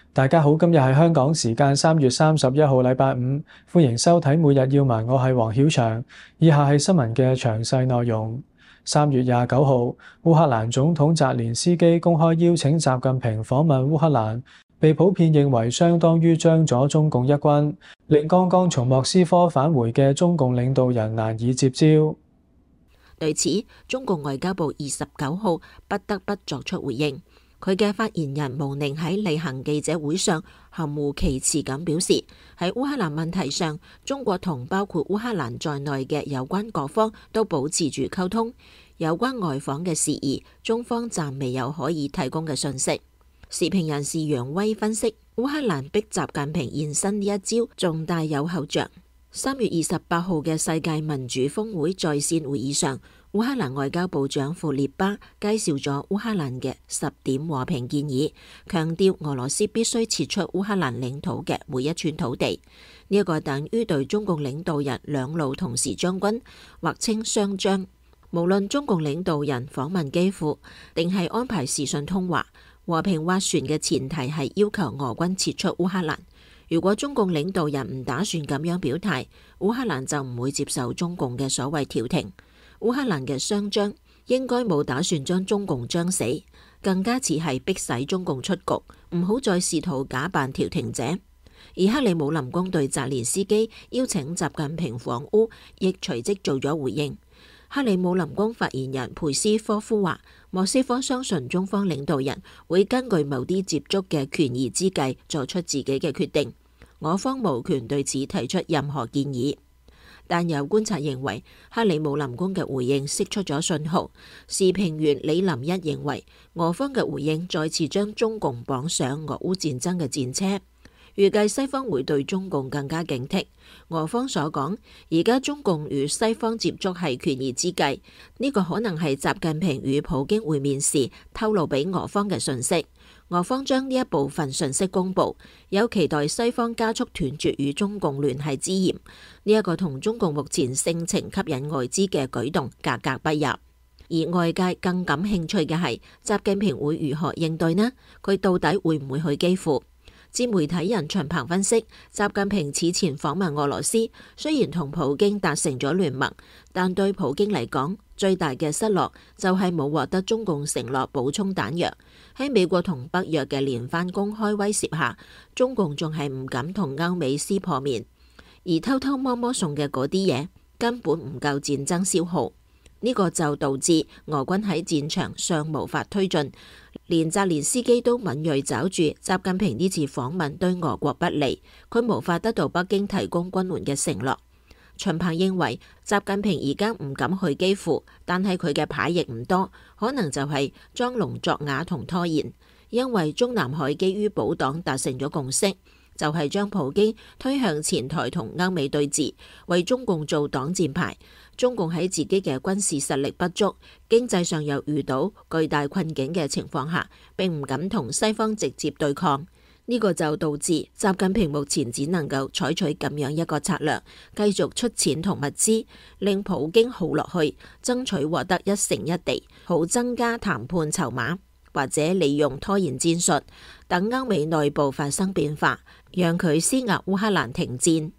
大家好，今日係香港時間3月31號，禮拜五，歡迎收睇每日要聞，我係黃曉翔。以下係新聞嘅詳細內容。3月29號，烏克蘭總統澤連斯基公開邀請習近平訪問烏克蘭，被普遍認為相當於將咗中共一軍，令剛剛從莫斯科返回嘅中共領導人難以接招。 對此，中共外交部29號不得不作出回應。佢嘅發言人毛寧喺例行記者會上含糊其辭咁表示，喺烏克蘭問題上，中國同包括烏克蘭在內嘅有關各方都保持住溝通。有關外訪嘅事宜，中方暫未有可以提供嘅信息。時評人士楊威分析，烏克蘭逼習近平現身呢一招，仲大有後着。3月28號嘅世界民主峰會在線會議上，烏克蘭外交部長庫列巴介紹咗烏克蘭嘅10點和平建議，強調俄羅斯必須撤出烏克蘭領土嘅每一寸土地。呢一個等於對中共領導人兩路同時將軍，或稱雙將。無論中共領導人訪問基輔，定係安排視訊通話，和平斡旋嘅前提係要求俄軍撤出烏克蘭。如果中共領導人唔打算咁樣表態，烏克蘭就唔會接受中共嘅所謂調停。烏克蘭嘅雙將應該冇打算將中共將死，更加似係逼使中共出局，唔好再試圖假扮調停者。而克里姆林宮對澤連斯基邀請習近平訪烏，亦隨即做咗回應。克里姆林宮發言人佩斯科夫話，莫斯科相信中方領導人會根據某啲接觸嘅權宜之計作出自己嘅決定，我方無權對此提出任何建議。但有觀察認為，克里姆林宮嘅回應釋出咗信號。時評員李林一認為，俄方嘅回應再次將中共綁上俄烏戰爭嘅戰車，預計西方會對中共更加警惕。俄方所講，而家中共與西方接觸係權宜之計，呢個可能係習近平與普京會面時透露俾俄方嘅信息。俄方將呢一部分信息公佈，有期待西方加速斷絕與中共聯繫之嫌。呢一個同中共目前盛情吸引外資嘅舉動格格不入。而外界更感興趣嘅係，習近平會如何應對呢？佢到底會唔會去基輔？自媒體人秦鵬分析，習近平此前訪問俄羅斯，雖然同普京達成咗聯盟，但對普京嚟講，最大嘅失落就係冇獲得中共承諾補充彈藥。喺美國同北約嘅連番公開威懾下，中共仲係唔敢同歐美撕破面，而偷偷摸摸送嘅嗰啲嘢根本唔夠戰爭消耗。呢個就導致俄軍喺戰場上無法推進，連澤連斯基都敏銳抓住習近平呢次訪問對俄國不利，佢無法得到北京提供軍援嘅承諾。秦鵬認為，習近平而家唔敢去基輔，但係佢嘅牌亦唔多，可能就係裝聾作啞同拖延，因為中南海基於保黨達成咗共識，就係將普京推向前台同歐美對峙，為中共做擋箭牌。中共喺自己嘅軍事實力不足、經濟上又遇到巨大困境嘅情況下，並唔敢同西方直接對抗。呢個就導致習近平目前只能夠採取咁樣一個策略，繼續出錢同物資，令普京耗落去，爭取獲得一城一地，好增加談判籌碼，或者利用拖延戰術，等歐美內部發生變化，讓佢施壓烏克蘭停戰。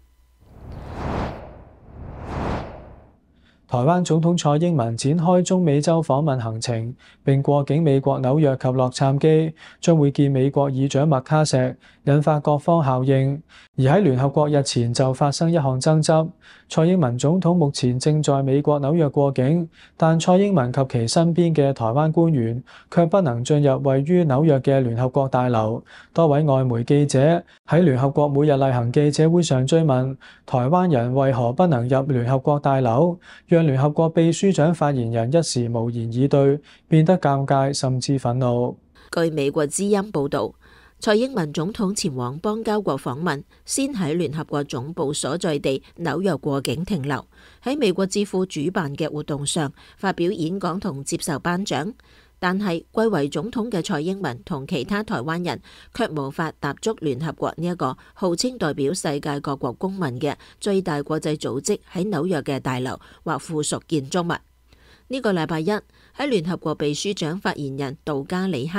台灣總統蔡英文展開中美洲訪問行程，並過境美國紐約及洛杉磯，將會見美國議長麥卡錫，引發各方效應。而喺聯合國日前就發生一項爭執，蔡英文總統目前正在美國紐約過境，但蔡英文及其身邊嘅台灣官員卻不能進入位於紐約嘅聯合國大樓。多位外媒記者喺聯合國每日例行記者會上追問台灣人為何不能入聯合國大樓，讓聯合國秘書長發言人一時無言以對，變得尷尬甚至憤怒。 據美國之音報導，蔡英文總統前往邦交國訪問，先喺聯合國總部所在地紐約過境停留，喺美國智庫主辦嘅活動上發表演講同接受頒獎。但係貴為總統嘅蔡英文同其他台灣人卻無法踏足聯合國呢一個號稱代表世界各國公民嘅最大國際組織喺紐約嘅大樓或附屬建築物。呢個禮拜一喺聯合國秘書長發言人杜加里克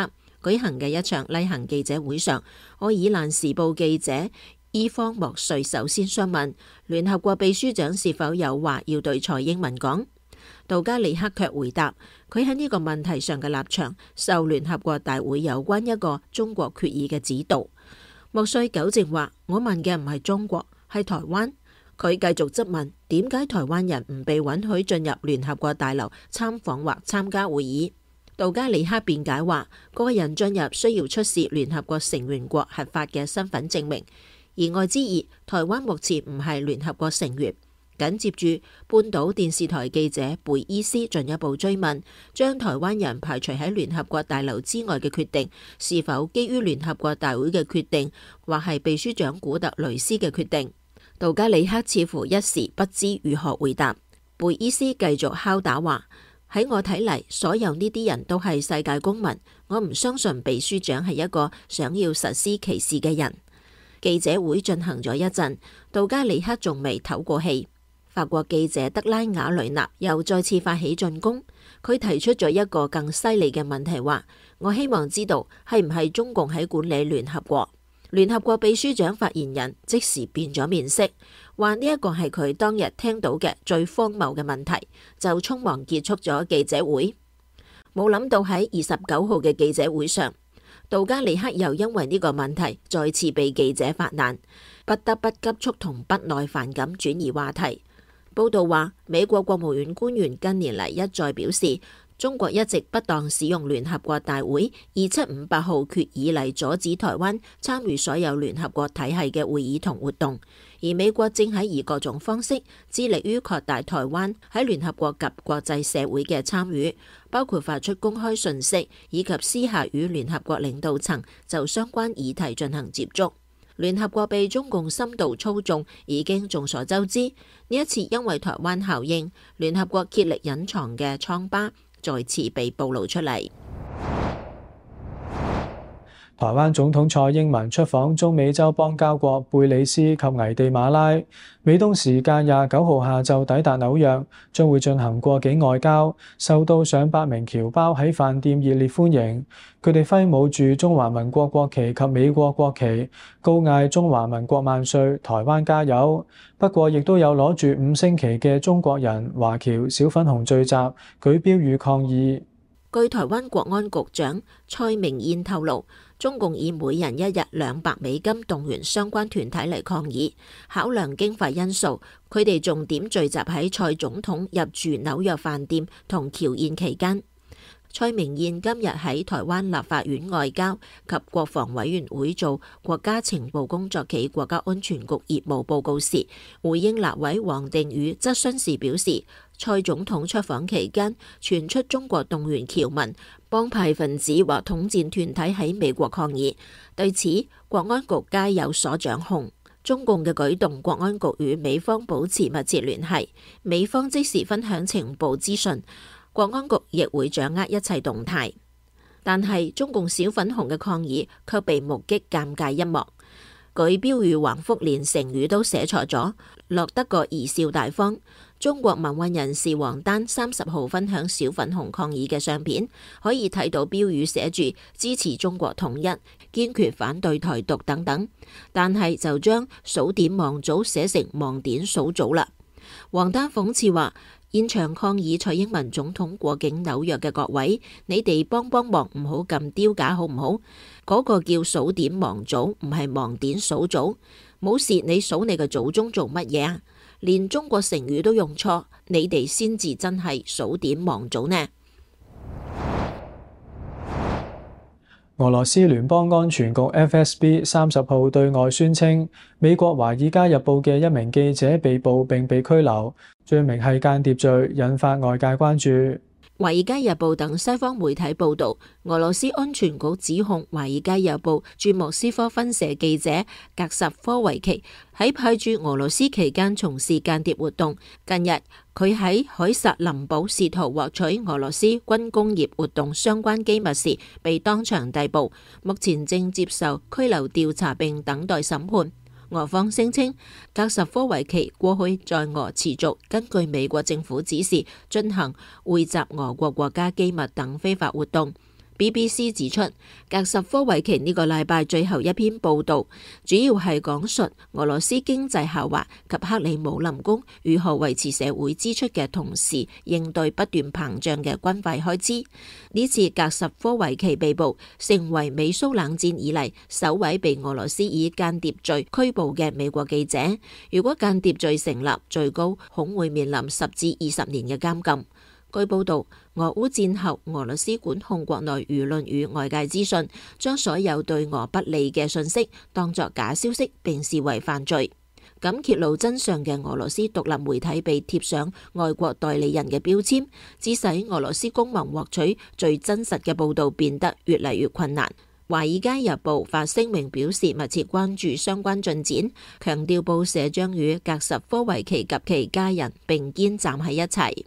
舉行嘅一場例行記者會上，愛爾蘭時報記者伊方莫瑞首先詢問聯合國秘書長是否有話要對蔡英文講。杜加里克卻回答，佢喺呢個問題上嘅立場受聯合國大會有關一個中國決議嘅指導。莫瑞糾正話，我問嘅唔係中國，係台灣。佢繼續質問，點解台灣人唔被允許進入聯合國大樓參訪或參加會議？杜加里克辯解話，個人進入需要出示聯合國成員國核發嘅身份證明。言外之意，台灣目前唔係聯合國成員。緊接住，半島電視台記者貝伊斯進一步追問，將台灣人排除喺聯合國大樓之外嘅決定，是否基於聯合國大會嘅決定，或係秘書長古特雷斯嘅決定？杜加里克似乎一時不知如何回答。貝伊斯繼續敲打話，喺我睇嚟，所有呢啲人都係世界公民，我唔相信秘書長係一個想要實施歧視嘅人。記者會進行咗一陣，杜加里克仲未唞過氣。法國記者德拉瓦雷納又再次發起進攻，佢提出咗一個更犀利嘅問題，話我希望知道係唔係中共喺管理聯合國。聯合國秘書長發言人即時變咗面色，話呢一個係佢當日聽到嘅最荒謬嘅問題，就匆忙結束咗記者會。冇諗到喺29號嘅記者會上，杜加里克又因為呢個問題再次被記者發難，不得不急速同不耐煩咁轉移話題。報道話，美國國務院官員近年嚟一再表示，中國一直不當使用聯合國大會2758號決議嚟阻止台灣參與所有聯合國體系嘅會議同活動，而美國正喺以各種方式致力於擴大台灣喺聯合國及國際社會嘅參與，包括發出公開訊息，以及私下與聯合國領導層就相關議題進行接觸。聯合國被中共深度操縱已經眾所周知，呢一次因為台灣效應，聯合國竭力隱藏嘅瘡疤再次被暴露出嚟。 台灣總統蔡英文出訪中美洲邦交國貝里斯及危地馬拉，美東時間29號下晝抵達紐約，將會進行過境外交，受到上百名僑胞喺飯店熱烈歡迎。佢哋揮舞住中華民國國旗及美國國旗，高嗌中華民國萬歲，台灣加油。不過，亦都有攞住5星旗嘅中國人、華僑、小粉紅聚集，舉標語抗議。 據台灣國安局長蔡明彥透露，中共以每人一日$200動員相關團體嚟抗議，考量經費因素，佢哋重點聚集喺蔡總統入住紐約飯店同僑宴期間。蔡明彥今日喺台灣立法院外交及國防委員會做國家情報工作暨國家安全局業務報告時，回應立委王定宇質詢時表示，蔡總統出訪期間傳出中國動員僑民、幫派分子或統戰團體喺美國抗議，對此國安局皆有所掌控。中共嘅舉動，國安局與美方保持密切聯繫，美方即時分享情報資訊，國安局亦會掌握一切動態。但係中共小粉紅嘅抗議卻被目擊尷尬一幕，舉標語橫幅連成語都寫錯咗，落得個貽笑大方。中國民運人士王丹30號分享小粉紅抗議嘅相片，可以睇到標語寫住支持中國統一、堅決反對台獨等等，但係就將數典忘祖寫成忘典數祖啦。王丹諷刺話，現場抗議蔡英文總統過境紐約嘅各位，你哋幫忙，唔好咁丟架好唔好？嗰個叫數典忘祖，唔係忘典數祖。冇事，你數你嘅祖宗做乜嘢啊？連中國成語都用錯，你哋先至真係數典忘祖呢？ 俄羅斯聯邦安全局 FSB 30號對外宣稱，美國《華爾街日報》嘅一名記者被捕並被拘留，罪名係間諜罪，引發外界關注。 《華爾街日報》等西方媒體報道，俄羅斯安全局指控《華爾街日報》駐莫斯科分社記者格什科維奇喺派駐俄羅斯期間從事間諜活動。近日，佢喺凱薩林堡試圖獲取俄羅斯軍工業活動相關機密時，被當場逮捕，目前正接受拘留調查並等待審判。俄方聲稱，格什科維奇過去在俄持續根據美國政府指示進行匯集俄國國家機密等非法活動， BBC 指出，格什科維奇呢個禮拜最後一篇報導，主要係講述俄羅斯經濟下滑及克里姆林宮如何維持社會支出嘅同時，應對不斷膨脹嘅軍費開支。呢次格什科維奇被捕，成為美蘇冷戰以嚟首位被俄羅斯以間諜罪拘捕嘅美國記者。如果間諜罪成立，最高恐會面臨10至20年嘅監禁。據報道，俄烏戰後，俄羅斯管控國內輿論與外界資訊，將所有對俄不利嘅信息當作假消息，並視為犯罪。咁揭露真相嘅俄羅斯獨立媒體被貼上外國代理人嘅標籤，致使俄羅斯公民獲取最真實嘅報導變得越嚟越困難。《華爾街日報》發聲明表示密切關注相關進展，強調報社將與格什科維奇及其家人並肩站喺一齊。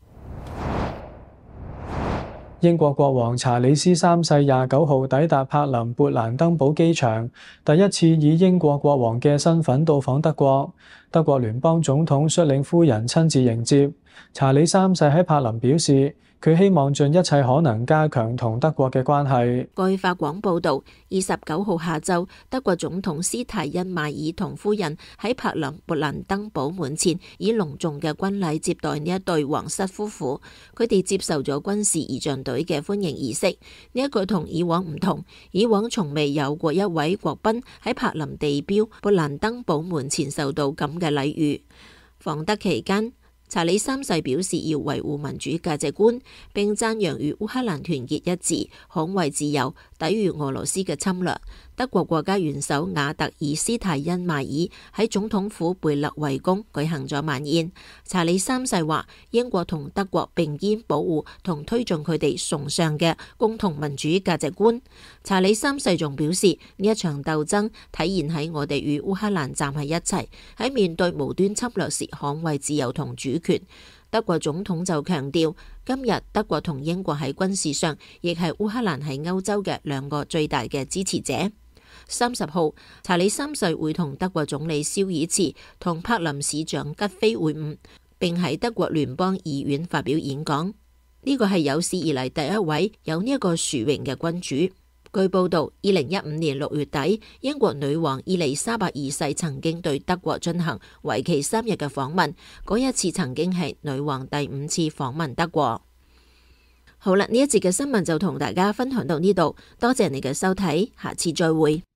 英國國王查理斯三世29號抵達柏林勃蘭登堡機場，第一次以英國國王嘅身份到訪德國。德國聯邦總統率領夫人親自迎接。查理三世喺柏林表示，佢希望盡一切可能加強同德國嘅關係。 據法廣報導，29號下晝，德國總統施泰因邁爾同夫人喺柏林勃蘭登堡門前以隆重嘅軍禮接待呢一對皇室夫婦。佢哋接受咗軍事儀仗隊嘅歡迎儀式。呢一個同以往唔同，以往從未有過一位國賓喺柏林地標勃蘭登堡門前受到咁嘅禮遇。訪德期間，查理三世表示要維護民主價值觀，並讚揚與烏克蘭團結一致，捍衛自由，抵禦俄羅斯嘅侵略。德國國家元首瓦特爾斯泰因邁爾喺總統府貝勒維宮舉行咗晚宴。查理三世話，英國同德國並肩保護同推進佢哋崇尚嘅共同民主價值觀。查理三世仲表示，呢一場鬥爭體現喺我哋與烏克蘭站喺一齊，喺面對無端侵略時捍衛自由同主權。德國總統就強調，今日德國同英國喺軍事上，亦係烏克蘭喺歐洲嘅兩個最大嘅支持者。30號，查理三世會同德國總理肖爾茨同柏林市長吉菲會晤，並喺德國聯邦議院發表演講。呢個係有史以嚟第一位有呢一個殊榮嘅君主。據報道，2015年6月底，英國女王伊麗莎白二世曾經對德國進行為期3日嘅訪問，嗰一次曾經係女王第5次訪問德國。好啦，呢一節嘅新聞就同大家分享到呢度，多謝你嘅收睇，下次再會。